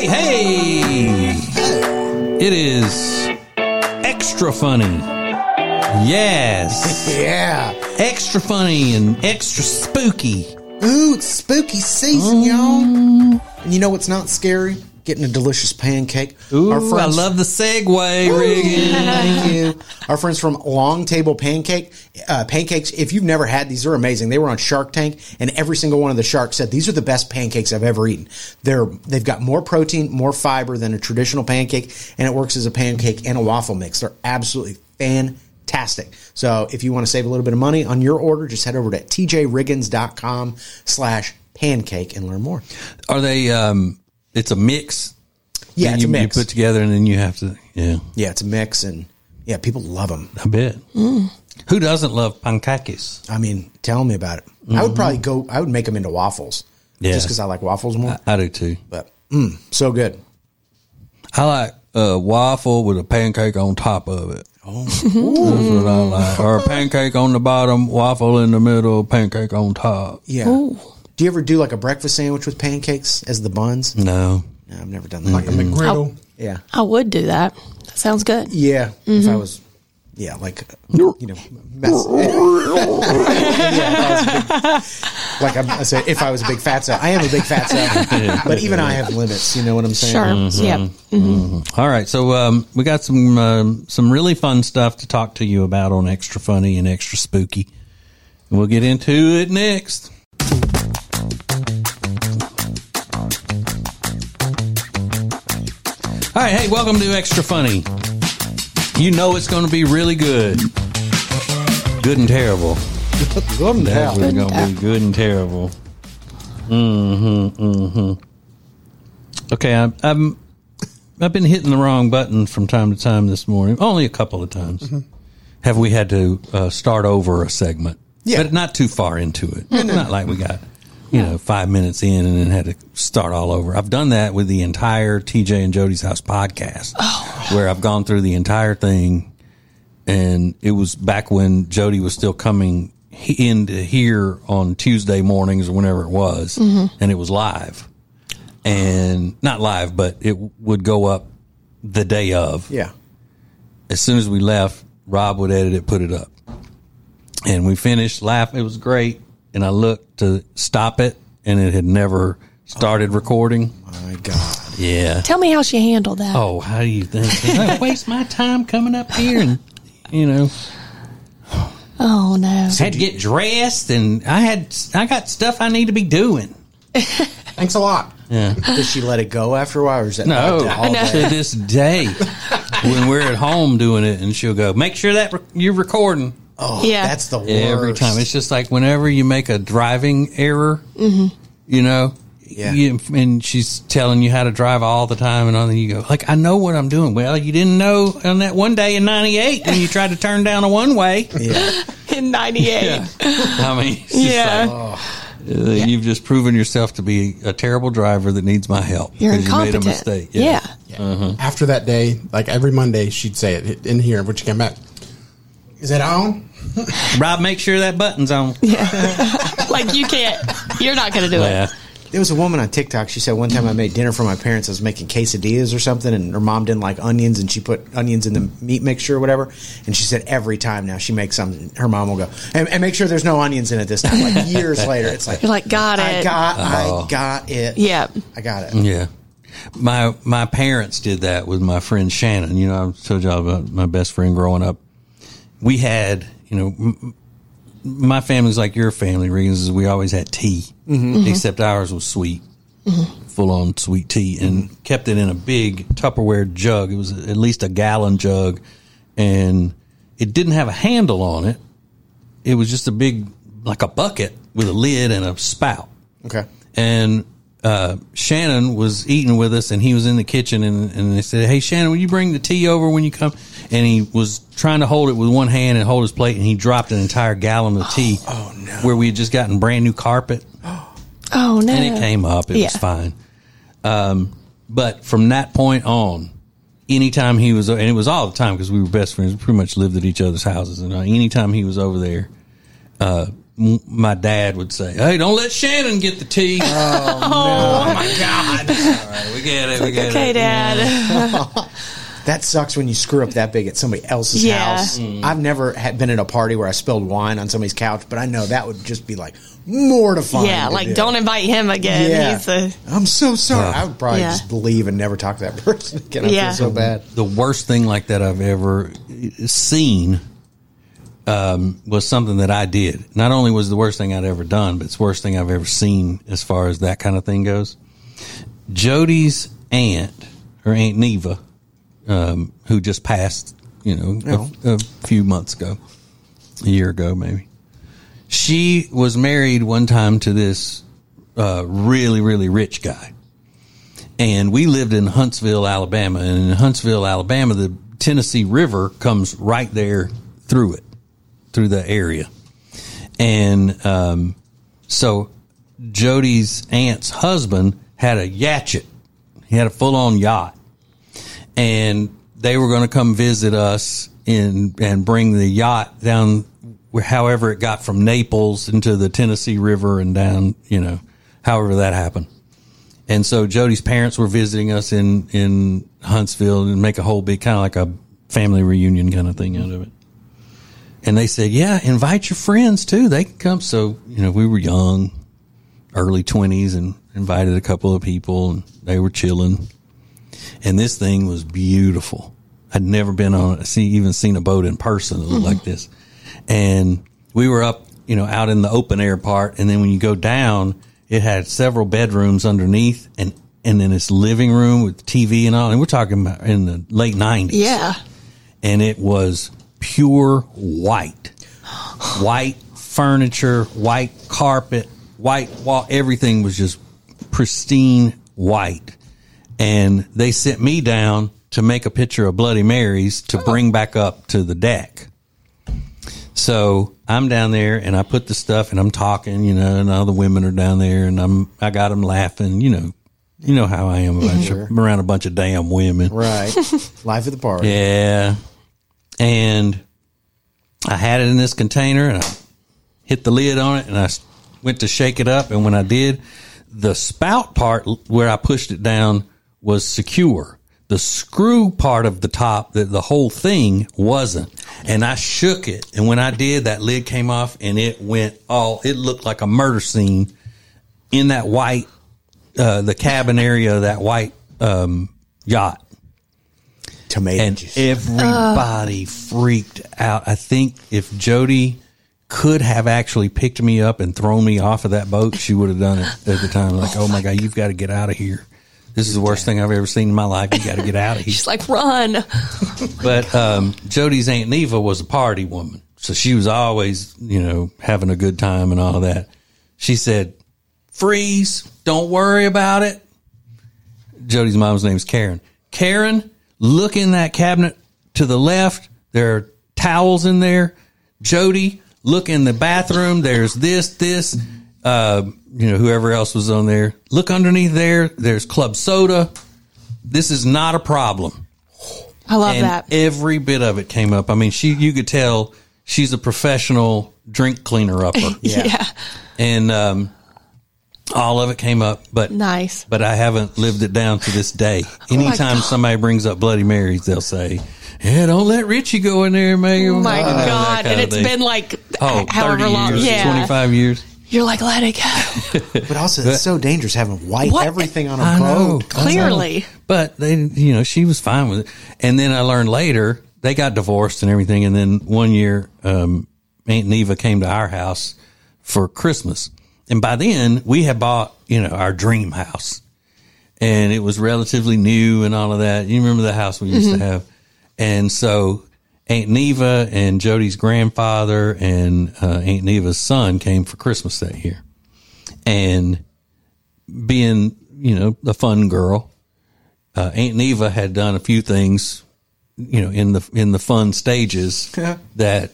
Hey! It is extra funny. Yes. Yeah. Extra funny and extra spooky. Ooh, it's spooky season, y'all. And you know what's not scary? Getting a delicious pancake. Ooh, I love the segue, Regan. Thank you. Our friends from Long Table Pancakes, if you've never had these, they're amazing. They were on Shark Tank, and every single one of the sharks said, these are the best pancakes I've ever eaten. They've got more protein, more fiber than a traditional pancake, and it works as a pancake and a waffle mix. They're absolutely fantastic. So if you want to save a little bit of money on your order, just head over to tjriggins.com/pancake and learn more. Are they... It's a mix. Yeah, it's a mix. You put together and then you have to, yeah. Yeah, it's a mix, and yeah, people love them. I bet. Who doesn't love pancakes? I mean, tell me about it. I would make them into waffles. Yeah. Just because I like waffles more. I do too. But, so good. I like a waffle with a pancake on top of it. Oh. That's what I like. Or a pancake on the bottom, waffle in the middle, pancake on top. Yeah. Ooh. Do you ever do like a breakfast sandwich with pancakes as the buns? No. No, I've never done that. Like a McGriddle? Yeah. I would do that. That sounds good. Yeah. If I was, mess. If I was a big fatso. I am a big fatso. But even I have limits. You know what I'm saying? Sure. Yep. All right. So we got some really fun stuff to talk to you about on Extra Funny and Extra Spooky. And we'll get into it next. All right, hey, welcome to Extra Funny. You know it's going to be really good. Good and terrible. Good and That's terrible. going to be good and terrible. Okay, I've been hitting the wrong button from time to time this morning. Only a couple of times. Have we had to start over a segment? Yeah. But not too far into it. It's not like we got... 5 minutes in and then had to start all over. I've done that with the entire TJ and Jody's House podcast, where I've gone through the entire thing. And it was back when Jody was still coming into here on Tuesday mornings or whenever it was. And it was live. And not live, but it would go up the day of. Yeah. As soon as we left, Rob would edit it, put it up. And we finished laughing. It was great. And I looked to stop it, and it had never started recording. My God. Yeah. Tell me how she handled that. Oh, how do you think? I waste my time coming up here and, Oh, no. had to get dressed, and I got stuff I need to be doing. Thanks a lot. Yeah. Did she let it go after a while, or is that No, all day? to this day, when we're at home doing it, and she'll go, make sure that you're recording. Oh, Yeah. that's the worst. Every time. It's just like whenever you make a driving error, Yeah. and she's telling you how to drive all the time, and all that, you go, like, I know what I'm doing. Well, you didn't know on that one day in 98 when you tried to turn down a one-way. Yeah. In 98. Yeah. I mean, it's just Yeah. like, you've just proven yourself to be a terrible driver that needs my help. You're 'cause incompetent. You made a mistake. Yeah. After that day, like every Monday, she'd say it in here when she came back. Is it on? Rob, make sure that button's on. Like you're not going to do Yeah. it. There was a woman on TikTok. She said one time I made dinner for my parents. I was making quesadillas or something, and her mom didn't like onions, and she put onions in the meat mixture or whatever. And she said every time now she makes something, her mom will go, and make sure there's no onions in it this time. Like years later, it's like, You're like, got it. I got it. Yeah. I got it. Yeah. My parents did that with my friend Shannon. I told y'all about my best friend growing up. We had, my family's like your family, Regan's, is we always had tea, except ours was sweet, full on sweet tea, and kept it in a big Tupperware jug. It was at least a gallon jug, and it didn't have a handle on it. It was just a big, like a bucket with a lid and a spout. Okay. And Shannon was eating with us, and he was in the kitchen, and they said, hey, Shannon, will you bring the tea over when you come? And he was trying to hold it with one hand and hold his plate, and he dropped an entire gallon of tea. Oh, no. Where we had just gotten brand new carpet. Oh, no. And it came up. It was fine. But from that point on, anytime he was, and it was all the time because we were best friends, we pretty much lived at each other's houses, and anytime he was over there, my dad would say, "Hey, don't let Shannon get the tea." Oh my God. All right, we get it. Okay, Dad. That sucks when you screw up that big at somebody else's Yeah. house. I've never been at a party where I spilled wine on somebody's couch, but I know that would just be like mortifying. Yeah, to like do. don't invite him again. Yeah. I'm so sorry. I would probably Yeah. just leave and never talk to that person again. I Yeah. feel so bad. The worst thing like that I've ever seen was something that I did. Not only was it the worst thing I'd ever done, but it's the worst thing I've ever seen as far as that kind of thing goes. Jody's aunt, her Aunt Neva, who just passed, a few months ago, a year ago maybe. She was married one time to this really, really rich guy. And we lived in Huntsville, Alabama. And in Huntsville, Alabama, the Tennessee River comes right there through the area. And so Jody's aunt's husband had a yacht. He had a full-on yacht. And they were going to come visit us and bring the yacht down however it got from Naples into the Tennessee River and down, however that happened. And so Jody's parents were visiting us in Huntsville and make a whole big kind of like a family reunion kind of thing out of it. And they said, yeah, invite your friends too. They can come. So, we were young, early 20s, and invited a couple of people, and they were chilling. And this thing was beautiful. I'd never been even seen a boat in person that looked like this. And we were up, out in the open air part. And then when you go down, it had several bedrooms underneath and then this living room with TV and all. And we're talking about in the late 90s. Yeah. And it was pure white. White furniture, white carpet, white wall. Everything was just pristine white. And they sent me down to make a picture of Bloody Marys to bring back up to the deck. So I'm down there and I put the stuff and I'm talking, and all the women are down there and I got them laughing, you know how I am around a bunch of damn women. Right. Life of the party. Yeah. And I had it in this container and I hit the lid on it and I went to shake it up. And when I did, the spout part where I pushed it down was secure. The screw part of the top, the whole thing wasn't. And I shook it. And when I did, that lid came off and it looked like a murder scene in that white, the cabin area of that white yacht. Tomato And juice. everybody freaked out. I think if Jody could have actually picked me up and thrown me off of that boat, she would have done it at the time. Like, oh my God, you've got to get out of here. This is the worst thing I've ever seen in my life. You got to get out of here. She's like, run. But Jody's Aunt Neva was a party woman. So she was always, having a good time and all that. She said, freeze, don't worry about it. Jody's mom's name is Karen. Karen, look in that cabinet to the left. There are towels in there. Jody, look in the bathroom. There's this. Whoever else was on there. Look underneath there. There's club soda. This is not a problem. I love And that. every bit of it came up. I mean, you could tell she's a professional drink cleaner upper. Yeah. And all of it came up, but Nice. But I haven't lived it down to this day. Anytime somebody brings up Bloody Marys, they'll say, "Yeah, don't let Richie go in there, man." Oh my God. And it's been like however 30 long. years, Yeah. 25 years. You're like, let it go. But also, it's so dangerous having white What? everything on a I know. boat. Clearly. But they, she was fine with it. And then I learned later they got divorced and everything. And then one year, Aunt Neva came to our house for Christmas. And by then we had bought, our dream house, and it was relatively new and all of that. You remember the house we used to have? And so Aunt Neva and Jody's grandfather and Aunt Neva's son came for Christmas that year. And being, a fun girl, Aunt Neva had done a few things, in the fun stages that,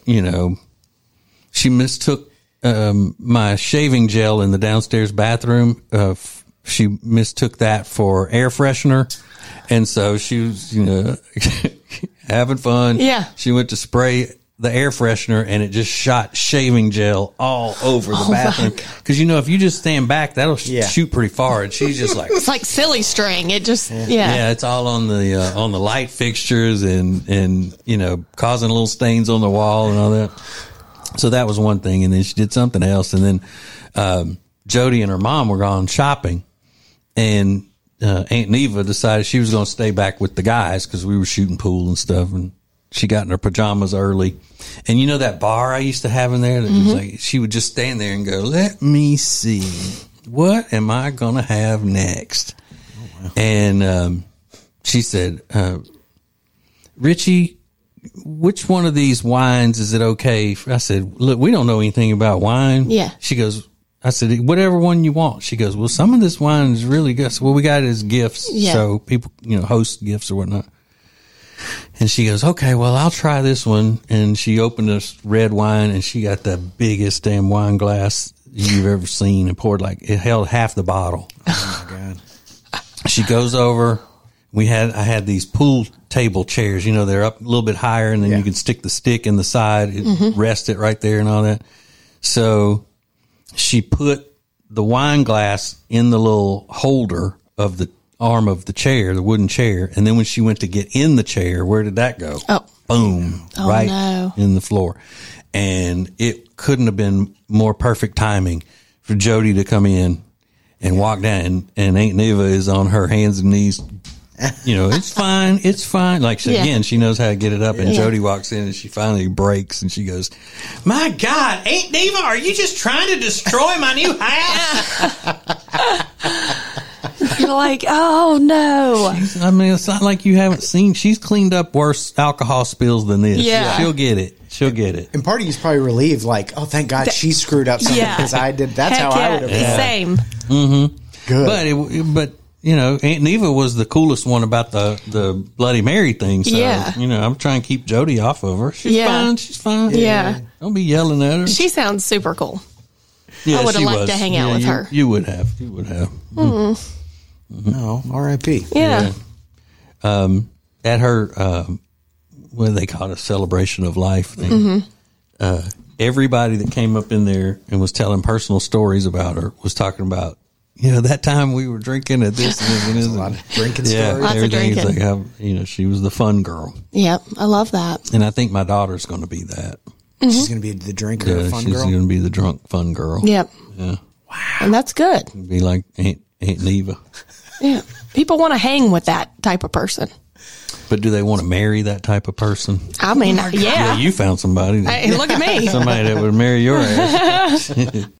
she mistook my shaving gel in the downstairs bathroom. She mistook that for air freshener. And so she was, having fun. Yeah. She went to spray the air freshener and it just shot shaving gel all over the bathroom. Because, if you just stand back, that'll shoot pretty far. And she's just like... It's like silly string. It just, Yeah, it's all on the light fixtures and causing little stains on the wall and all that. So that was one thing. And then she did something else. And then Jody and her mom were gone shopping. And Aunt Neva decided she was going to stay back with the guys because we were shooting pool and stuff. And she got in her pajamas early. And that bar I used to have in there? That was like, she would just stand there and go, let me see. What am I going to have next? Oh, wow. And she said, Richie, which one of these wines is it okay? I said, look, we don't know anything about wine. Yeah. She goes, I said, whatever one you want. She goes, well, some of this wine is really good. So, well, we got it as gifts. Yeah. So people, host gifts or whatnot. And she goes, okay, well, I'll try this one. And she opened this red wine and she got the biggest damn wine glass you've ever seen and poured it held half the bottle. Oh my God. She goes over. I had these pool table chairs, they're up a little bit higher and then you can stick the stick in the side, rest it right there and all that. So she put the wine glass in the little holder of the arm of the chair, the wooden chair. And then when she went to get in the chair, where did that go? Oh, boom, right in the floor. And it couldn't have been more perfect timing for Jody to come in and walk down. And Aunt Neva is on her hands and knees. It's fine. It's fine. Again, she knows how to get it up. And Jody walks in and she finally breaks and she goes, my God, Aunt Neva, are you just trying to destroy my new house? You're like, oh no. It's not like you haven't seen. She's cleaned up worse alcohol spills than this. Yeah. She'll get it. And part of you's probably relieved, oh, thank God she screwed up something because I did. That's how I would have been. Same. Mm-hmm. Good. But Aunt Neva was the coolest one about the Bloody Mary thing. So, I'm trying to keep Jody off of her. She's fine. She's fine. Yeah. Don't be yelling at her. She sounds super cool. Yeah, I would have liked to hang out with her. You would have. You would have. Mm-hmm. No, R.I.P. Yeah. At her, what do they call it, a celebration of life thing. Everybody that came up in there and was telling personal stories about her was talking about, that time we were drinking at this and this. A lot of drinking stories. Lots of Everything drinking. is how, she was the fun girl. Yep. I love that. And I think my daughter's going to be that. She's going to be the drinker, fun she's girl. going to be the drunk, fun girl. Yep. Yeah. Wow. And that's good. Be like Aunt Neva. Yeah. People want to hang with that type of person. But do they want to marry that type of person? I mean, Yeah, you found somebody. Hey, look at me. Somebody that would marry your ass.